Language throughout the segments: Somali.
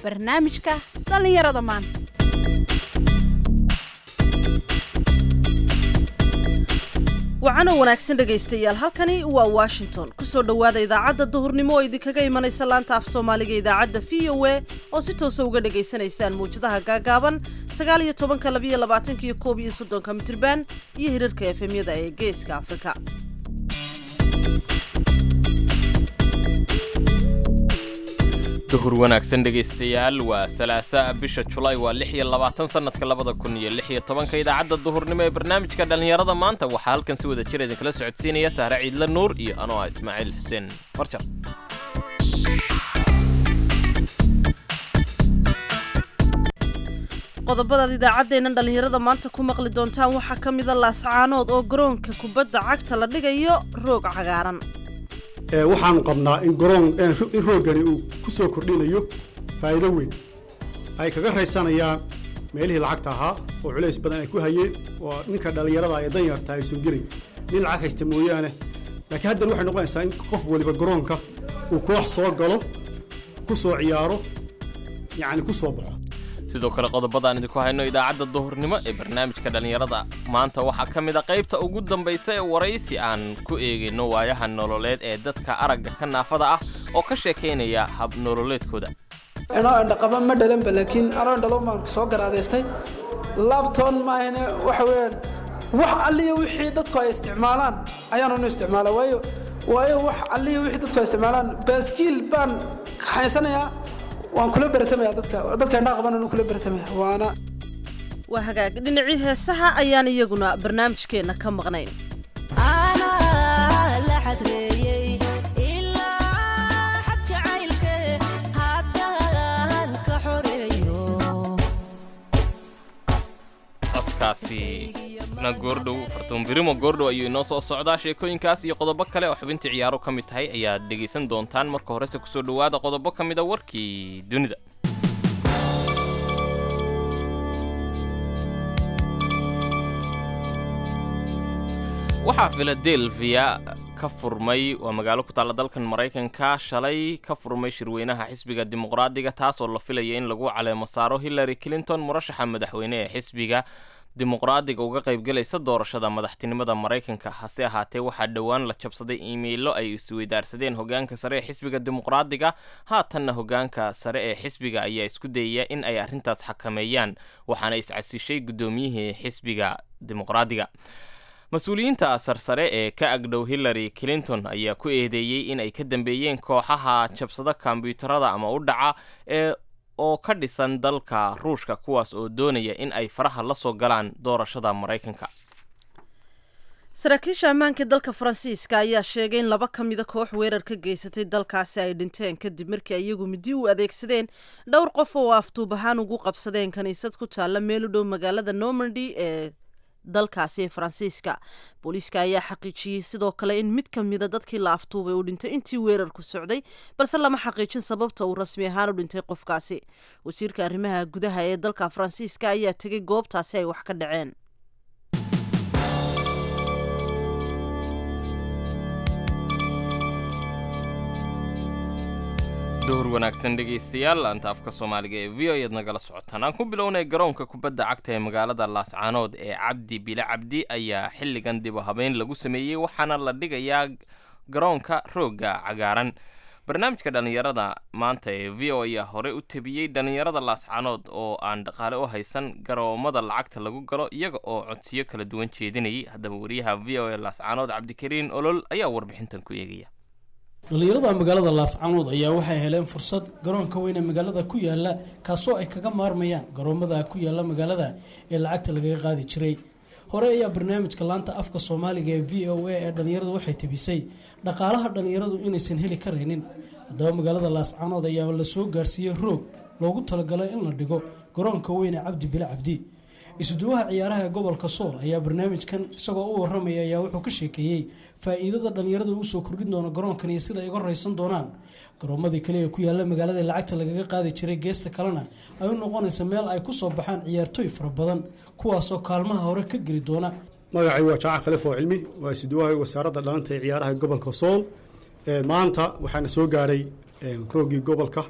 barnaamijka dhalinyarada maanta. waxaana wanaagsan dhegaystayaal, halkani waa Washington. kusoo dhawaada idaacadda duhurnimo oo idinkaga imanaysa laanta af Soomaaliga idaacadda VOA oo si toos ah uga dhageysanaysaan muujadaha gaagaaban 19, 22 iyo 31 mitirban iyo hirarka FM-yada ee Geeska Afrika. duhur wanaagsan dhegaystayaal, waa salaasa bisha July waa 26 sanadka 2016 idaacadda duhurnimo ee barnaamijka dhalinyarada maanta waxaa halkan si wada jir idinkala socodsiinaya Sahra Ciidla Nuur iyo anoo ah Ismaaciil Xuseen Farjar. qodobada idaacaddeena dhalinyarada maanta ku maqli doontaan waxaa ka mid ah laascaanood oo garoonka kubadda cagta la dhigayo roog cagaaran. waxaanu qabnaa in roogani uu ku soo kordhinayo faa'iido weyn ay kaga raysanayaan meelihii lacagta ahaa oo culays badan ay ku hayeen oo ninka dhalinyarada ay danyarta ay soo gelin nin lacag haysta mooyaane. laakiin haddana waxay noqonaysaa in qof waliba garoonka uu koox soo galo ku soo ciyaaro yacni ku soo baxo. sidoo kale qodobadaan idinku hayno idaacadda duhurnimo ee barnaamijka dhalinyarada maanta waxaa ka mid ah qaybta ugu dambaysa ee waraysi aan ku eegayno waayaha nololeed ee dadka aragga ka naafada ah oo ka sheekaynaya hab nololeedkooda. anoo indhaqaba ma dhalanba, laakiin anoo indhalo maan soo garaadaystay laabtoon maahane waxa weeyaan wax alliya wixii dadku ay isticmaalaan ayaanu isticmaala waayo wax alliya wixii dadku ay isticmaalaan baaskiil baan kaxaysanayaa waan kula baratamaya dadka indhaha qaban aan kula baratamaya waana waa hagaag dhinacii heesaha ayaan iyaguna barnaamijkeena ka maqnayn. ana la xadreeyay ilaa xad jacaylka haddaan ka xoreeyo codkaasi na goordhow fartuun birimo goordhow ayuu inoo soo socdaa. sheekooyinkaas iyo qodobo kale oo xubintii ciyaaro ka mid tahay ayaad dhegaysan doontaan. marka horese kusoo dhawaada qodobo ka mid a warkii dunida. waxaa Philadelphia ka furmay waa magaalo ku taalla dalkan Mareykanka shalay ka furmay shirweynaha xisbiga dimuqraadiga taasoo la filayay in lagu caleemo saaro Hillary Clinton murashaxa madaxweyne ee xisbiga dimuqraadiga uga qaybgalaysa doorashada madaxtinimada Mareykanka. hase ahaatee waxaa dhowaan la jabsaday iimaylo ay isweydaarsadeen hogaanka sare ee xisbiga dimuqraadiga. haatanna hogaanka sare ee xisbiga ayaa isku dayaya in ay arrintaas xakameeyaan, waxaana iscasishay gudoomiyihii xisbiga dimuqraadiga. mas-uuliyiinta sarsare ee ka agdhow Hillary Clinton ayaa ku eedeeyey in ay ka dambeeyeen kooxaha jabsada kombiyuutarada ama u dhaca oo ka dhisan dalka Ruushka kuwaas oo doonaya in ay faraha la soo galaan doorashada Mareykanka. saraakiisha ammaanka dalka Faransiiska ayaa sheegay in laba ka mid ah koox weerar ka geysatay dalkaasi ay dhinteen kadib markii iyagu midi u adeegsadeen dhowr qof oo aftuub ahaan ugu qabsadeen kaniisad ku taalla meel u dhow magaalada Normandy ee dalkaasi Faransiiska. booliiska ayaa xaqiijiyay sidoo kale in mid ka mid ah dadkii la aftuubay uu dhintay intii weerarku socday, balse lama xaqiijin sababta uu rasmi ahaan u dhintay qofkaasi. wasiirka arrimaha gudaha ee dalka Faransiiska ayaa tegay goobtaasi ay wax ka dhaceen. duhur wanaagsan dhegaystayaal, anta afka Soomaaliga ee VOA aad nagala socotaan. aan ku bilownay garoonka kubadda cagta ee magaalada Laascaanood ee Cabdi Bila Cabdi ayaa xilligan dib u habeyn lagu sameeyey, waxaana la dhigayaa garoonka rooga cagaaran. barnaamijka dhalinyarada maanta ee VOA ayaa hore u tabiyey dhalinyarada Laascaanood oo aan dhaqaale u haysan garoomada lacagta lagu galo iyaga oo codsiyo kala duwan jeedinayay. haddaba wariyaha VOA Laascaanood Cabdikariin Olol ayaa warbixintan ku eegaya. dhalinyarada magaalada Laascaanood ayaa waxay heleen fursad garoonka weyn ee magaalada ku yaala kaasoo ay kaga maarmayaan garoomada ku yaala magaalada ee lacagta laga qaadi jiray. hore ayaa barnaamijka laanta afka Soomaaliga ee VOA ee dhalinyaradu waxay tabisay dhaqaalaha dhalinyaradu inaysan heli kareynin. haddaba magaalada Laascaanood ayaa la soo gaarsiiyay roog loogu talagalay in la dhigo garoonka weyn ee Cabdi Bila Cabdi. isuduwaha ciyaaraha ee gobolka Sool ayaa barnaamijkan isagoo u waramaya ayaa wuxuu ka sheekeeyay faa'iidada dhalinyaradu u soo kordhin doona garoonkan iyo sida ay uga raysan doonaan garoomadii kale ee ku yaala magaalada lacagta lagaga qaadi jiray. geesta kalena ay u noqonaysa meel ay ku soo baxaan ciyaartooy fara badan kuwaasoo kaalmaha hore ka geli doona. magacay waa Jaac Khaliif oo cilmi waa isuduwaha wasaaradda dhalinta ciyaaraha gobolka Sool. maanta waxaana soo gaaray roogii gobolka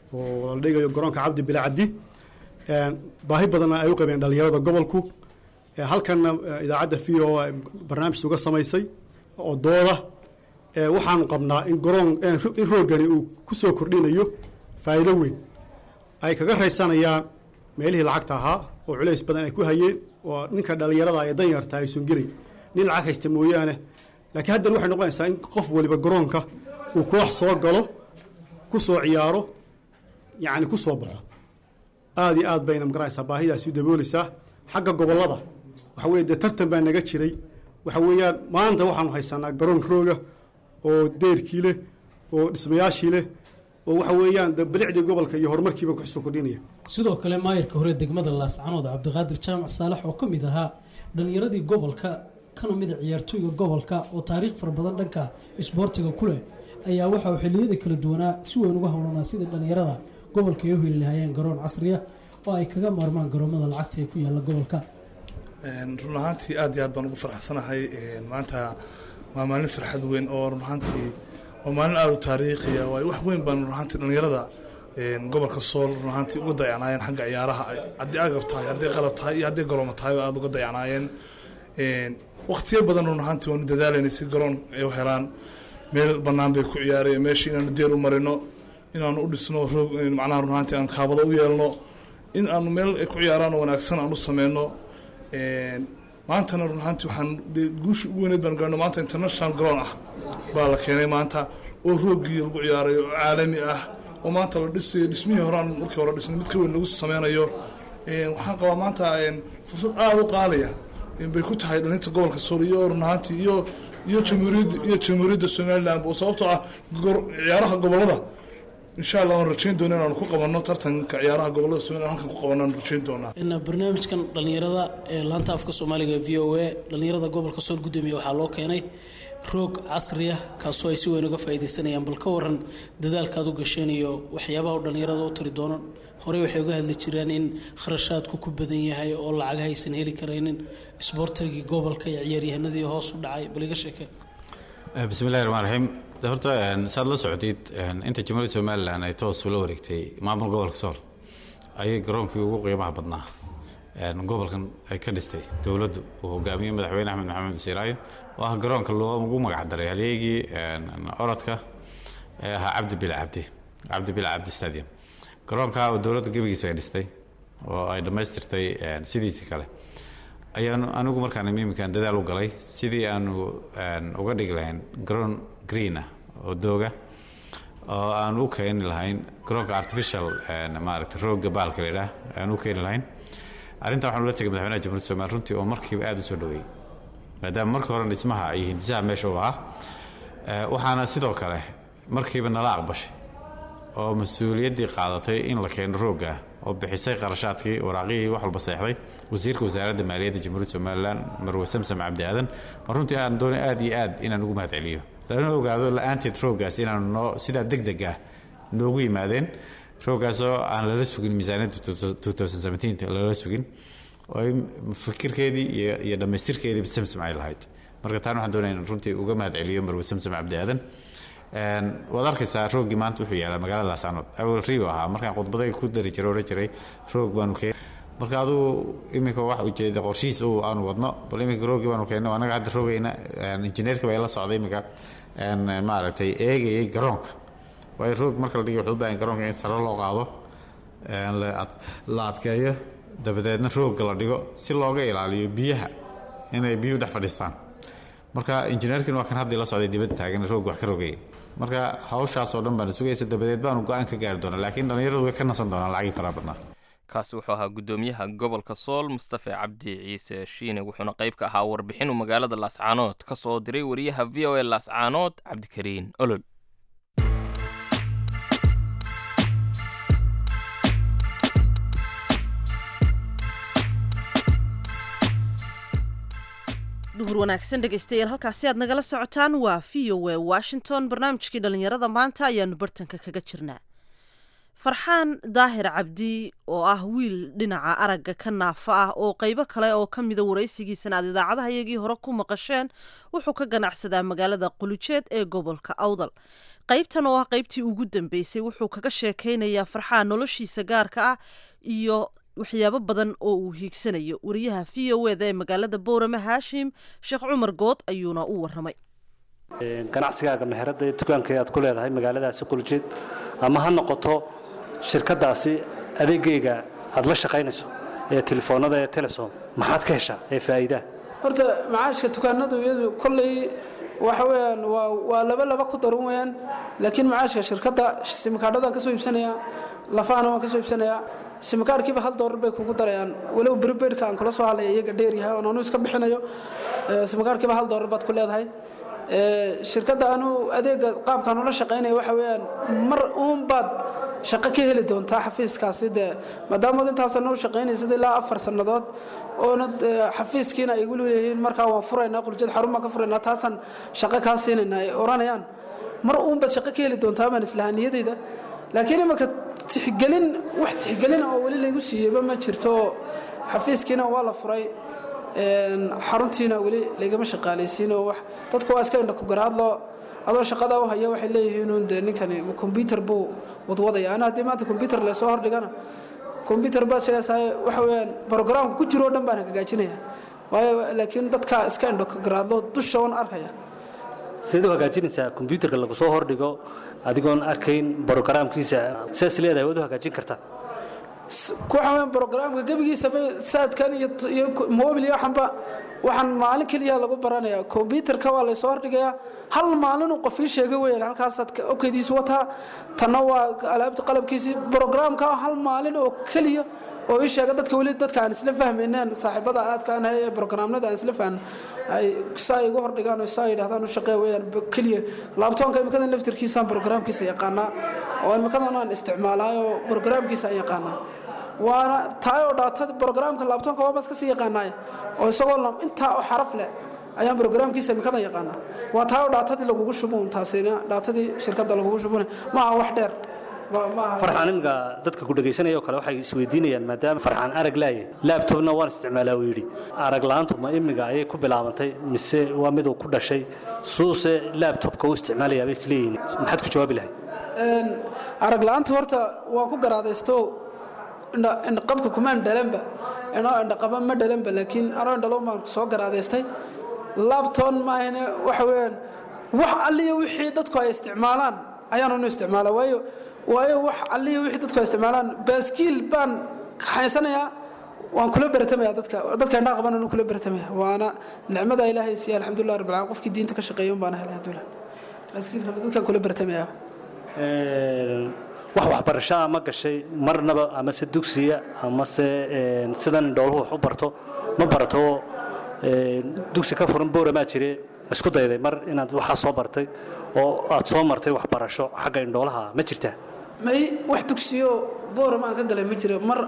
oo la dhigayo garoonka cabdi bila cabdi baahi badanna ay u qabeen dhalinyarada gobolku halkanna idaacadda v o barnaamij uga samaysay oo dooda waxaanu qabnaa in in roogani uu ku soo kordhinayo faa'iido weyn ay kaga raysanayaan meelihii lacagta ahaa oo culays badan ay ku hayeen oo ninka dhalinyarada ee danyarta aysan gelin nin lacag haysta mooyaane laakiin haddana waxay noqonaysaa in qof waliba garoonka uu koox soo galo ku soo ciyaaro yacni ku soo baxo aad iyo aad bayna magaranaysaa baahidaasi u daboolaysaa xagga gobollada waxa weeye dee tartan baa naga jiray waxa weeyaan maanta waxaanu haysanaa garoon rooga oo deerkii leh oo dhismayaashii leh oo waxa weeyaan bilicdii gobolka iyo horumarkiiba ku soo kordhinaya sidoo kale maayirka hore degmada laascanood cabdiqaadir jaamac saalax oo ka mid ahaa dhalinyaradii gobolka kana mid a ciyaartooyga gobolka oo taariikh fara badan dhanka isboortiga ku leh ayaa waxa uu xilliyada kala duwanaa si weyn uga howlanaa sidii dhalinyarada gobolka ay u heli lahaayeen garoon casriya oo ay kaga maarmaan garoomada lacagta ee ku yaalla gobolka run ahaantii aad iyo aad baan ugu farxsanahay maanta waa maalin farxad weyn oo run ahaantii waa maalin aada u taariikhiya waayo wax weyn baan run ahaantii dhalinyarada gobolka sool run ahaantii uga dayacnaayeen xagga ciyaaraha haddii agab tahay haddii qalab tahay iyo haddii garoomo tahay aada uga dayacnaayeen waqtiyo badan run ahaantii waanu dadaalayna si garoon ay u helaan meel bannaan bay ku ciyaaraya meeshii inaanu deer u marino inaanu u dhisno roog macnaha run ahaantii aan kaabado u yeelno in aanu meel ay ku ciyaaraan oo wanaagsan aan u sameyno maantana run ahaantii waxaan guushi ugu weyneed baan gaarno maanta international ground ah baa la keenay maanta oo roogii lagu ciyaarayo oo caalami ah oo maanta la dhisayo dhismihii horaan markii hore dhisnay mid ka weyn lagu sameynayo waxaan qabaa maanta fursad aada u qaalaya bay ku tahay dhalinta gobolka sool iyo run ahaantii iyo jamhuuriyadda somaliland oo sababtoo ah ciyaaraha gobolada insha allah waan rajayn doona inaanu ku qabanno tartanka ciyaaraha gobolada somaliland halkan ku qabanno aan rajayn doonaa barnaamijkan dhalinyarada ee laanta afka soomaaliga v o a dhalinyarada gobolka sool gudoomiya waxaa loo keenay roog casriya kaasoo ay si weyn uga faa'iidaysanayaan bal ka waran dadaalkaad u gasheen iyo waxyaabaha dhalinyarada u tiri doono horey waxay uga hadli jireen in kharashaadku ku badan yahay oo lacag haysan heli karaynin isboortigii gobolka iyo ciyaaryahanadii hoos u dhacay bal iga sheekee bismillahi raxmaan raxiim horta saad la socotid inta jamhuuriyadda somalilan ay toos ula wareegtay maamul gobolka sool ayay garoonkii ugu qiimaha badnaa gobolkan ay ka dhistay dowladdu uu hogaamiyey madaxweyne axmed maxamed siiraayo oo ah garoonka loogu magac daray halyeegii orodka ee ahaa cabdi bila cabdi stadium garoonka oo dowladda gebigiisa ay dhistay oo ay dhammaystirtay sidiisii kale ayaanu anigu markaan iminkan dadaal u galay sidii aanu uga dhigi lahayn garoon green ah oo dooga oo aan u keeni lahayn garoonka artificial maaragtay rooga baalka la yidhaah aan u keeni lahayn arrintan waxaan ula tegay madaxweynaha jamhuuriyadda somaliland runtii oo markiiba aada u soo dhaweeyey maadaama markii hore dhismaha iyo hindisaha meesha u ahaa waxaana sidoo kale markiiba nala aqbashay oo mas-uuliyaddii qaadatay in la keeno roogga oo bixisay qarashaadkii waraaqihii wax walba seexday wasiirka wasaaradda maaliyadda jamhuuriyadda somaliland marwe samsam cabdi aadan oo runtii aan doonay aad iyo aad inaan ugu mahad celiyo lana ogaado la-aanteed rooggaas inaanu sidaa deg deg ah noogu yimaadeen rooggaasoo aan lala sugin miisaaniyadda lala sugin oo fikirkeedii iyo dhammaystirkeediiba samsam ay lahayd marka taan waxaan doonaya in runtii uga mahad celiyo marwe samsam cabdi aadan waad arkaysaa roogii maanta wuxuu yaalaa magaalada laascanood awal rio ahaa markaan khudbaday ku dari jiray odhan jiray roog baanu keen marka aduu iminka wax ujeeda qorshihiis aanu wadno bal iminka roogii baanu keenno annaga hadda roogayna injineerka baa la socday iminka maaragtay eegayay garoonka waayo roog marka la dhigay wuxuu u baahan garoonka in sare loo qaado la adkeeyo dabadeedna roogga la dhigo si looga ilaaliyo biyaha inay biyuhu dhex fadhiistaan marka injineerkin waa kan haddii la socday dibadda taagan roog wax ka rogayay marka hawshaasoo dhan baana sugaysa dabadeed baanu go-aan ka gaari doonaa laakiin dhallinyaradu way ka nasan doonaan lacagii faraha badnaa kaasi wuxuu ahaa gudoomiyaha gobolka sool mustafe cabdi ciise shiine wuxuuna qayb ka ahaa warbixin uu magaalada laascaanood ka soo diray wariyaha v o a laascaanood cabdikariin olol duhur wanaagsan dhegaystayaal halkaasi aad nagala socotaan waa v o a washington barnaamijkii dhallinyarada maanta ayaanu bartanka kaga jirnaa farxaan daahir cabdi oo ah wiil dhinaca aragga ka naafa ah oo qaybo kale oo ka mida waraysigiisana aad idaacadaha iyagii hore ku maqasheen wuxuu ka ganacsadaa magaalada qulujeed ee gobolka awdal qaybtan oo ah qaybtii ugu dambeysay wuxuu kaga sheekaynayaa farxaan noloshiisa gaarka ah iyo waxyaabo badan oo uu hiigsanayo wariyaha v o eda ee magaalada boorame haashim sheekh cumar good ayuuna u waramay ganacsigaaga meherada ee dukaanka aad ku leedahay magaaladaasi qulujeed ama ha noqoto shirkadaasi adeegayga aad la shaqaynayso ee telefoonada ee telesom maxaad ka heshaa ee faa'iidaa horta macaashka dukaanadu iyadu kolley waxa weeyaan waa laba ku daran weeyaan laakiin macaashka shirkadda simkaadhadan ka soo iibsanaya lafaana waan ka soo iibsanaya simkaadhkiiba $1 bay kugu darayaan walow prepaidka aan kula soo hadlaya iyaga dheer yahay oo aanu iska bixinayo simkaadhkiiba $1 baad ku leedahay shirkadda aanu adeega qaabkaan ula shaqaynaya waxa weeyaan mar uun baad shaqo ka heli doontaa xafiiskaasi dee maadaama intaasana u shaqaynaysid ilaa 4 sannadood oona xafiiskiina ay igu leeyihiin markaa waan furaynaa quljeed xaruma ka furaynaa taasaan shaqo kaa siinaynaa ay oranayaan mar uun baad shaqo ka heli doontaa baan islahaniyadayda laakiin imaka wax tixgelin oo weli laygu siiyeyba ma jirto xafiiskiina waa la furay xaruntiina weli lagama shaqaalaysiin oo wax dadku waa iska indha ku garaadlo adoo shaqada u haya waxay leeyihiin in ninkani computer buu wadwadaya ana hadii maanta computer la soo hordhigana computer baa sheegaysaa waxa weeyaan programka ku jiro dhan baan hagaajinaya waayo laakiin dadka iska indha ku garaadlo dusha on arkaya sidoo hagaajinaysa computerka lagu soo hordhigo adigoon arkayn programkiisa sidaas leedahay wada hagaajin kartaa kuxamaan programka gabigiisa saadkan iyo mobile iyo xamba waxaan maalin kaliya lagu baranayaa computerka waa la soo hordhigayaa hal maalin uu qof ii sheegay weeyaan halkaas aad okaydiis wata tan waa alaabta qalabkiisa programka hal maalin oo kaliya oo ii sheegay dadka wali dadka aan isla fahmaynaan saaxiibada aadka aan hay programada aan isla fahmin ay say ugu hordhigaan oo say yiraahdaan u shaqeey weeyaan kaliya laptopka imikadan laftirkiisa programkiisa yaqaana oo imikadan aan isticmaalayo programkiisa yaqaana waana taayoo dhaatada programka laptopka waa bas ka sii yaqaanay oo isagoo inta xaraf leh ayaan programkiisa imikadan yaqaana waa taayoo dhaatadii lagu shubo taasina dhaatadii shirkadda lagu shubo ma aha wax dheer farxaan imga dadka ku dhageysanaya kale waxay isweydiinayaan maadaama farxaan arag laaye laptopna waan isticmaalaa uu yiri arag laantu ma imga ayay ku bilaabantay mise waa mid uu ku dhashay suuse laptopka uu isticmaalayaa isleeyin maxaad ku jawaabi lahayd arag laantu horta waa ku garaadaysto in qabka kumaan dhalanba inoo qaba ma dhalanba laakiin araan dhalo ma soo garaadaystay laptop ma ahna waxa weeyaan wax alliyo wixii dadku ay isticmaalaan ayaanu isticmaalaa waayo wax alliyo wixii dadku ay isticmaalaan baaskiil baan haysanaya waan kula bartamaya dadka indha qaban inuu kula bartamaya waana nicmada ilaahay si alxamdulillah rabbil alamin qofkii diinta ka shaqeeyo baan helay alxamdulillah baaskiilka dadka kula bartamaya wax barasho ma gashay marnaba ama se dugsiga ama se sidan dhooluhu wax u barto ma barato dugsi ka furan boora ma jire isku dayday mar inaad waxa soo bartay oo aad soo martay wax barasho xagga indhoolaha ma jirtaa may wax dugsiyo boora ma ka galay ma jiro mar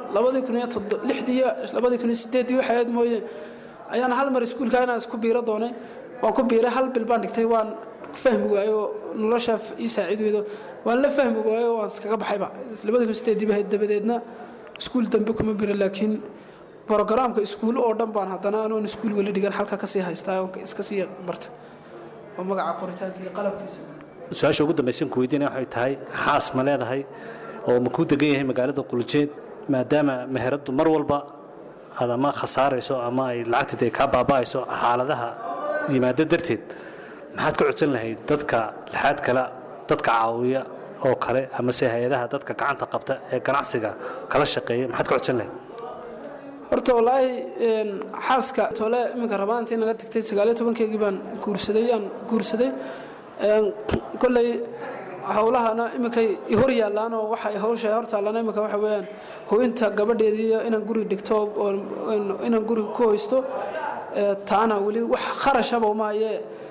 2006 waxa aad mooyee ayaan hal mar iskuulka inaan isku biiro doonay waan ku biiray hal bil baan dhigtay waan fahmi waayo nolosha ii saaciideedo waan la fahmi waayo waan iskaga baxayba 2008 baa dabadeedna iskuul dambe kuma biiro laakiin programka iskuul oo dhan baan hadana aan iskuul wali dhigan halka ka sii haystaa oo iska sii barta oo magaca qoritaanka iyo qalabkiisa su'aasha ugu dambaysan ku weydiinay waxay tahay xaas ma leedahay oo ma ku degan yahay magaalada qulujeed maadaama meheradu mar walba adama khasaarayso ama ay lacagta ka baabaaayso xaaladaha yimaada darteed maxaad ku codsan lahayd dadka laxaad kala dadka caawiya oo kale ama se hay'adaha dadka gacanta qabta ee ganacsiga kala shaqeeya maxaad ku codsan lahayd horta wallahi xaaska tole iminka rabaantii naga tagtay 19 baan guursaday kullay hawlahana iminka hor yaalaan oo waxa ay hawsha hortaalana iminka waxa weeyaan hooyinta gabadheedii inaan guri dhigto oo inaan guri ku hoysto taana wali wax kharashaba ma ayee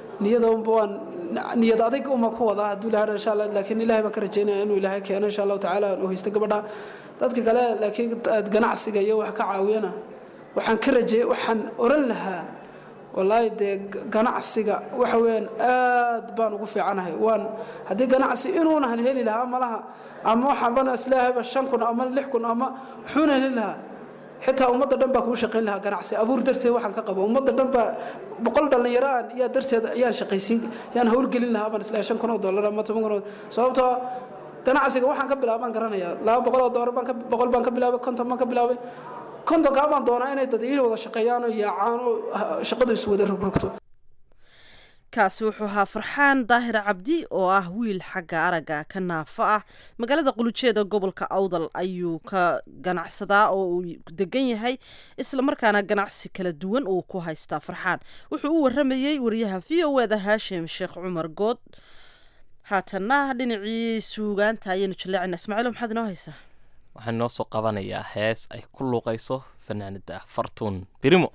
niyad adag uma ku wada haduu ilaahay insha Allah laakiin ilaahay baan ka rajaynayaa inuu ilaahay keeno insha Allah taala oo haysta gabadha dadka kale laakiin ganacsiga iyo wax ka caawiyana waxaan ka rajeeyay waxaan oran lahaa wallaahi dee ganacsiga waxa weeyaan aad baan ugu fiicanahay waan haddii ganacsi inuunahan heli lahaa malaha ama waxaan bana isleehayba 5,000 ama 6,000 ama wuxuuna heli lahaa xitaa ummadda dhan baa kuu shaqayn lahaa ganacsi abuur darteed waxaan ka qabo ummadda dhan baa 100 dhalinyaro aan yaa darteed ayaan shaqaysiin yaan hawlgelin lahaa baan isleeyahay $5,000 ama $10,000 sababtoo ganacsiga waxaan ka bilaabaan garanayaa $200 baan ka bilaabay 50 baan ka bilaabay 50 baan doonaa inay dad ii wada shaqeeyaan oo yaacaan oo shaqadu is wada rogrogto kaasi wuxuu ahaa Farxaan Daahir Cabdi oo ah wiil xagga araga ka naafo ah magaalada Qulujeeda gobolka Awdal ayuu ka ganacsadaa oo uu degan yahay isla markaana ganacsi kala duwan uu ku haystaa Farxaan wuxuu u waramayay wariyaha VOA-da Haashim Sheekh Cumar Good haatana dhinacii suugaanta ayaynu jaleecina Ismaaciil maxaad inoo haysaa waxaan noo soo qabanayaa hees ay ku luuqayso fanaanada Fartuun Birimo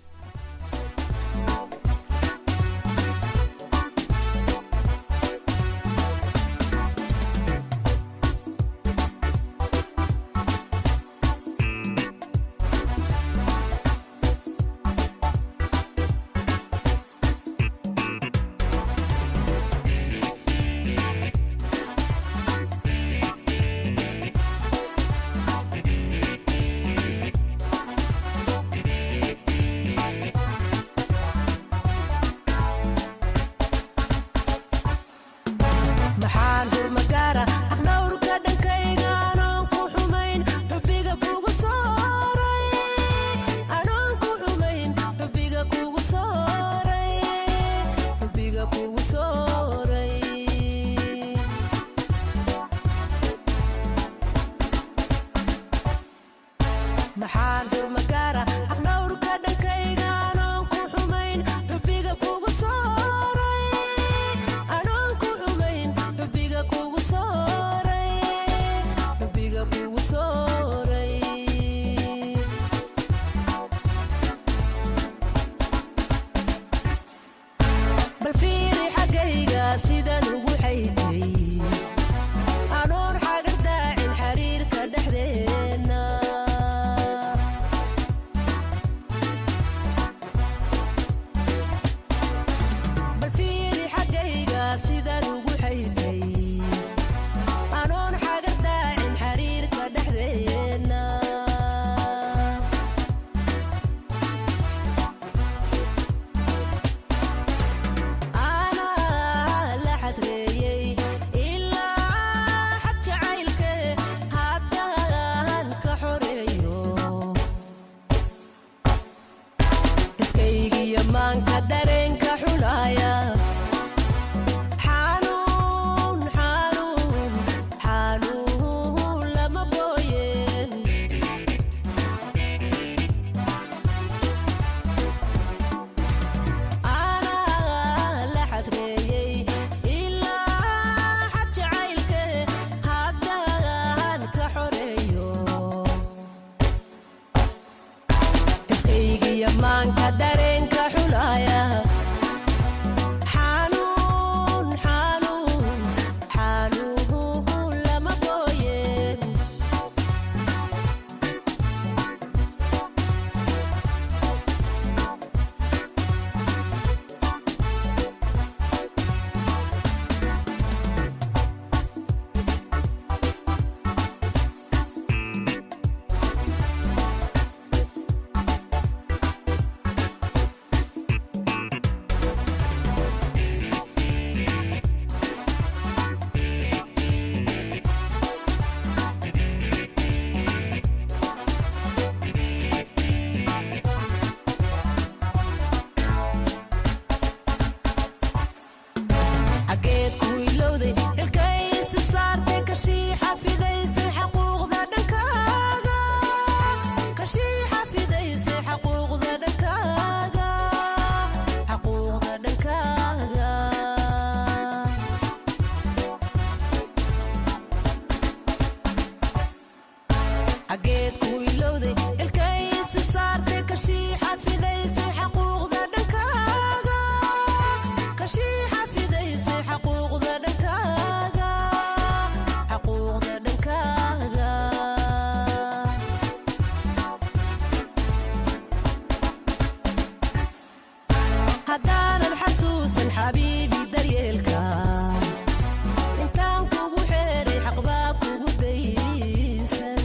haddaanan xasuusan xabiibi daryeelka intaan kugu xeeray xaqbaa kugu daysan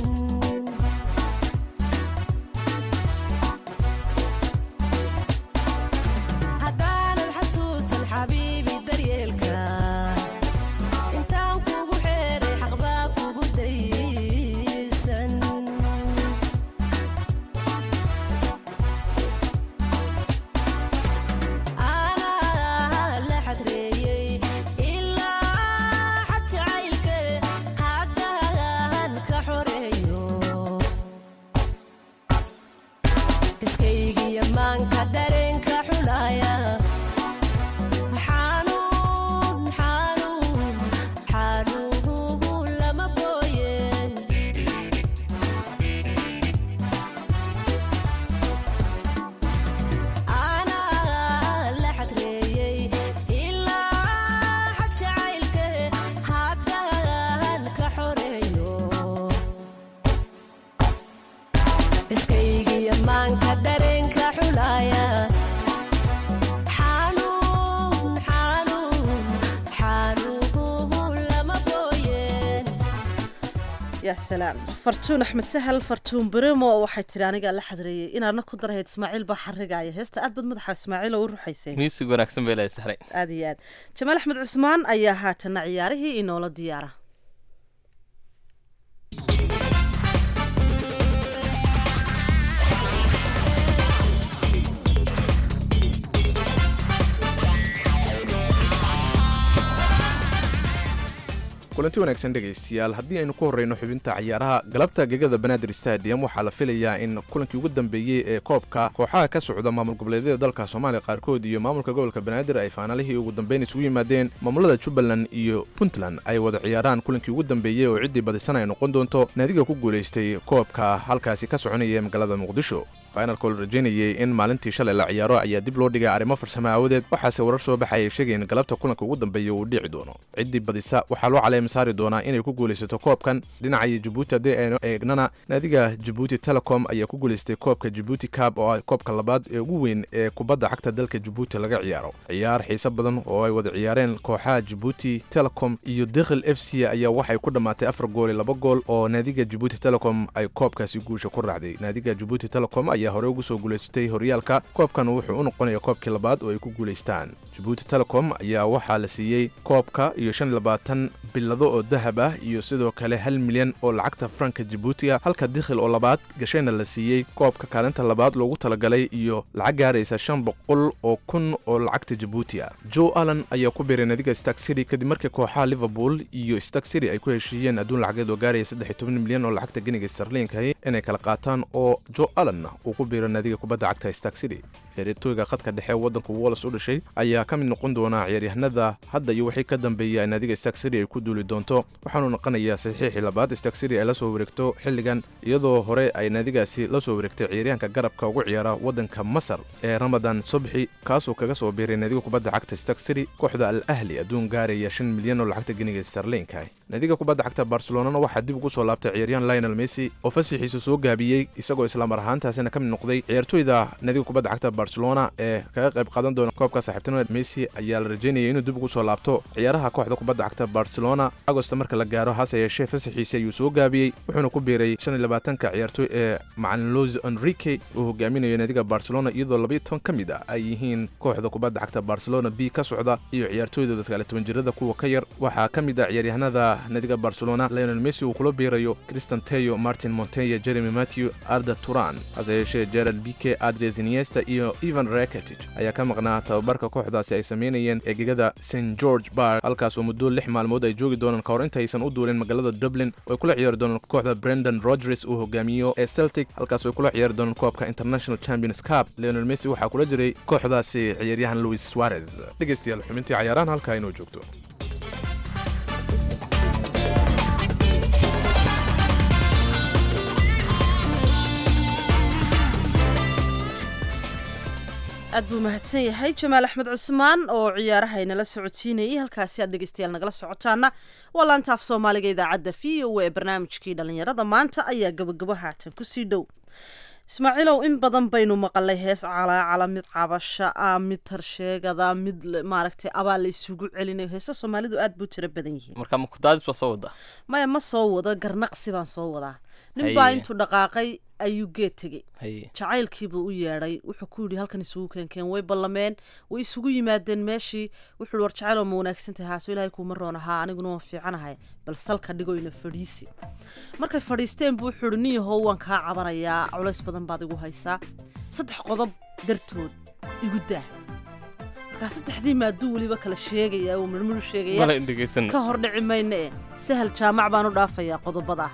haddaanan xasuusan xabiibi daryeelka intaan kugu xeeray xaqbaa kugu daysan يا سلام فرتون أحمد سهل فرتون بريمو waxay tiri aniga la xadreeyay inaana ku darahayd Ismaaciil baa xarigaya heesta aad bad madaxa Ismaaciil oo ruuxaysay miisig wanaagsan bay leeyahay sahray aad iyo aad Jamaal Axmed Cusmaan ayaa haatan ciyaarihii inoola diyaara kulanti wanaagsan dhegaystayaal haddii aynu ku horreyno xubinta ciyaaraha galabta gegada banaadir stadium waxaa la filayaa in kulankii ugu dambeeyey ee koobka kooxaha ka socda maamul goboleedyada dalka soomaaliya qaarkood iyo maamulka gobolka banaadir ay faanaalihii ugu dambeyn isugu yimaadeen maamulada jubbaland iyo puntland ay wada ciyaaraan kulankii ugu dambeeyey oo ciddii badisan ay noqon doonto naadiga ku guulaystay koobka halkaasi ka soconaya ee magaalada muqdisho finalka la rajaynayay in maalintii shalay la ciyaaro ayaa dib loo dhigay arrimo farsamo aawadeed waxaase warar soo baxayay sheegeen galabta kulanka ugu dambeeya uu dhici doono ciddii badisa waxaa loo caleema saari doonaa inay ku guulaysato koobkan dhinacaya jabuuti haddii aynu eegnana naadiga jabuuti telecom ayaa ku guulaystay koobka jabuuti cab oo ah koobka labaad ee ugu weyn ee kubadda cagta dalka jabuuti laga ciyaaro ciyaar xiise badan oo ay wada ciyaareen kooxaha jabuuti telecom iyo dekhil f c ayaa waxay ku dhammaatay 4 gool iyo 2 gool oo naadiga jabuuti telecom ay koobkaasi guusha ku raacday naadiga jabuuti telecom ayaa hore ugu soo guulaystay horyaalka koobkan wuxuu u noqonayaa koobkii labaad oo ay ku guulaystaan jabuuti telecom ayaa waxaa la siiyey koobka iyo 25 bilado oo dahab ah iyo sidoo kale 1 milyan oo lacagta franka jabuuti ah halka dekhil oo labaad gashayna la siiyey koobka kaalinta labaad loogu talagalay iyo lacag gaaraysa 500 oo kun oo lacagta jabuuti ah joe allen ayaa ku biiray naadiga stark city kadib markii kooxaha liverpool iyo stark city ay ku heshiiyeen adduun lacageed oo gaaraya 13 milyan oo lacagta giniga sterlinka inay kala qaataan oo joe allen uu ku biiro naadiga kubadda cagta stark city xiriirtooyga khadka dhexe waddanka Wales u dhashay ayaa ka mid noqon doona ciyaaryahanada hadda iyo wixii ka dambeeyay naadiga Stark City ay ku duuli doonto waxaanu noqonayaa saxiixii labaad Stark City ay la soo wareegto xilligan iyadoo hore ay naadigaasi la soo wareegtay ciyaaryahanka garabka ugu ciyaara waddanka Masar ee Ramadan Subhi kaasoo kaga soo biiray naadiga kubadda cagta Stark City kooxda Al Ahli adduun gaaraya 5 milyan oo lacagta giniga sterlinka naadiga kubadda cagta Barcelona waxaa dib ugu soo laabtay ciyaaryahan Lionel Messi oo fasixiisa soo gaabiyay isagoo isla mar ahaantaasina ka mid noqday ciyaartooyda naadiga kubadda cagta Barcelona ee kaga qayb qaadan doona koobka saaxiibtinimada Messi ayaa la rajaynayay inuu dib ugu soo laabto ciyaaraha kooxda kubadda cagta Barcelona Agosto marka la gaaro hase yeeshee fasixiisa ayuu soo gaabiyay wuxuuna ku biiray 25 ciyaartooy ee macallin Luis Enrique oo hogaaminayo naadiga Barcelona iyadoo 12 ka mid ah ay yihiin kooxda kubadda cagta Barcelona B ka socda iyo ciyaartooyda 19 jirada kuwa ka yar waxaa ka mid ah ciyaaryahanada naadiga Barcelona Lionel Messi uu kula biirayo Cristian Tello Martin Montella Jeremy Matthew Arda Turan hase yeeshee Gerard Piqué Andres Iniesta iyo Ivan Rakitic ayaa ka maqnaa tababarka kooxdaasi ay sameynayeen eegada St George Bar halkaas oo muddo 6 maalmood ay joogi doonaan ka hor intaysan u duulin magaalada Dublin oo ay kula ciyaari doonaan kooxda Brendan Rodgers uu hogaamiyo ee Celtic halkaas oo ay kula ciyaari doonaan koobka International Champions Cup Lionel Messi waxaa kula jiray kooxdaasi ciyaaryahan Luis Suarez dhageystayaal xubintii ciyaarahan halka inoo joogto aad buu mahadsan yahay Jamaal Axmed Cusmaan oo ciyaaraha inala socodsiinayay halkaasi aad dhageystayaal nagala socotaana waa laanta af Soomaaliga idaacadda VOA ee barnaamijkii dhalinyarada maanta ayaa gabagabo haatan ku sii dhow ismaaciilow in badan baynu maqalay hees calaacala mid cabasho ah mid tarsheegada mid maaragtay abaa la isugu celinayo heesa soomaalidu aad buu tiro badan yihiin marka muqdaadis baa soo wadaa maya ma soo wado garnaqsi baan soo wadaa nin baa intuu dhaqaaqay ayuu geed tegey jacaylkiibuu u yeedhay wuxuu ku yidhi halkan isugu keenkeen way ballameen way isugu yimaadeen meeshii wuxuu war jacayl oo ma wanaagsan tahay haaso ilaahay kuuma roon ahaa aniguna waan fiicanahay bal salka dhigoyna fadhiisi markay fadhiisteen buu wuxuu yidhi nin yahow waan kaa cabanayaa culays badan baad igu haysaa 3 qodob dartood igu daa markaa 3dii maaduu weliba kala sheegaya uu murmuru sheegaya ka hor dhici mayna sahal jaamac baan u dhaafayaa qodobada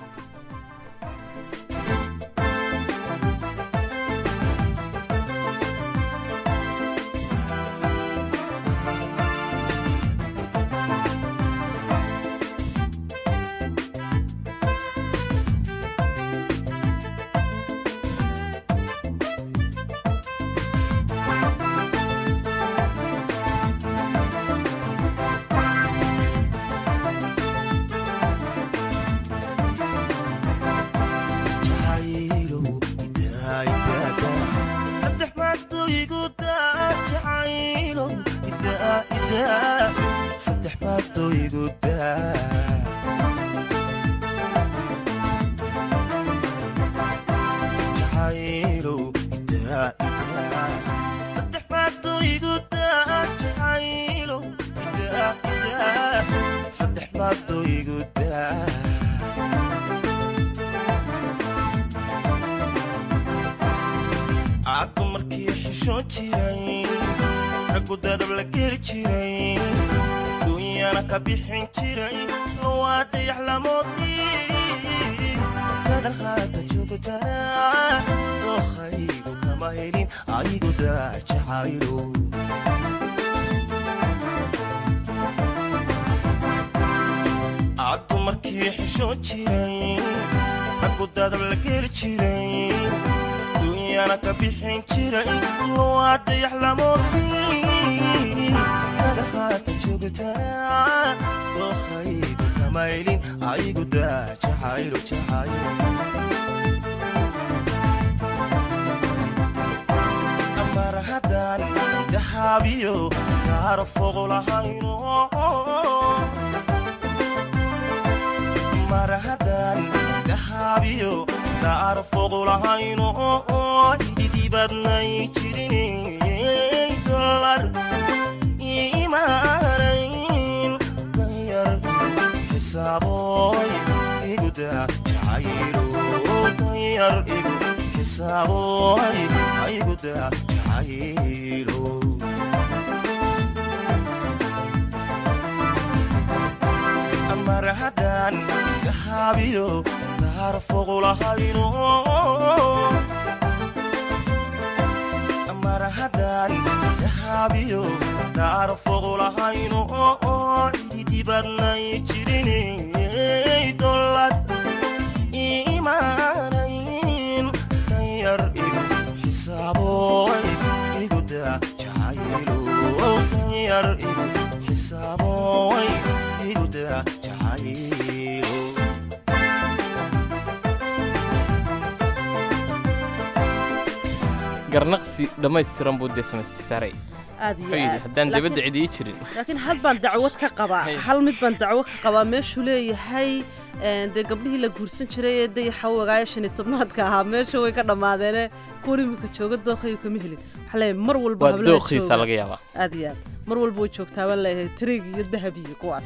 garnaqsi dhamaystiran buu deesamaystay saaray haddaan dibadda cidii jirin laakiin hal baan dacwad ka qabaa hal mid baan dacwad ka qabaa meeshuu leeyahay dee gabdhihii la guursan jiray ee dayaxa wagaaya 15aadka ahaa meesha way ka dhamaadeene kuwani imika jooga dooqayu kama helin waxaa leeyahay mar walba waa dooqiisa laga yaabaa aad iyo aad mar walba way joogtaa baan leeyahay tiriig iyo dahab iyo kuwaas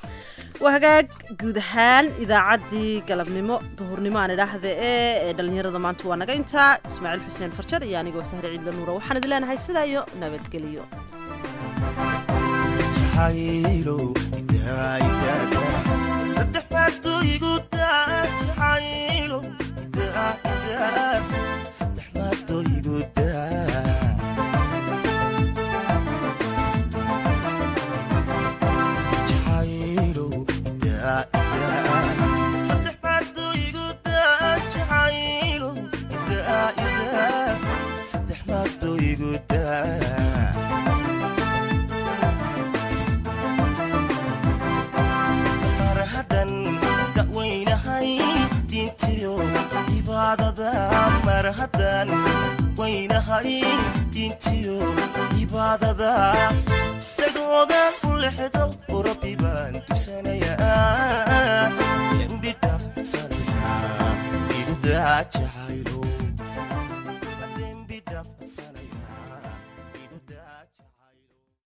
waa hagaag guud ahaan idaacaddii galabnimo duhurnimo aan idhaahda ee dhallinyarada maanta waa naga intaa ismaaciil xuseen farjar iyo anigoo sahri ciidla nuura waxaan idin leenahay sidaa iyo nabadgeliyo tahay diintiyo cibaadada dagoodan u lexdo rabbi baan tusanayaa dembi dhaafsanaya igu daa jacaylo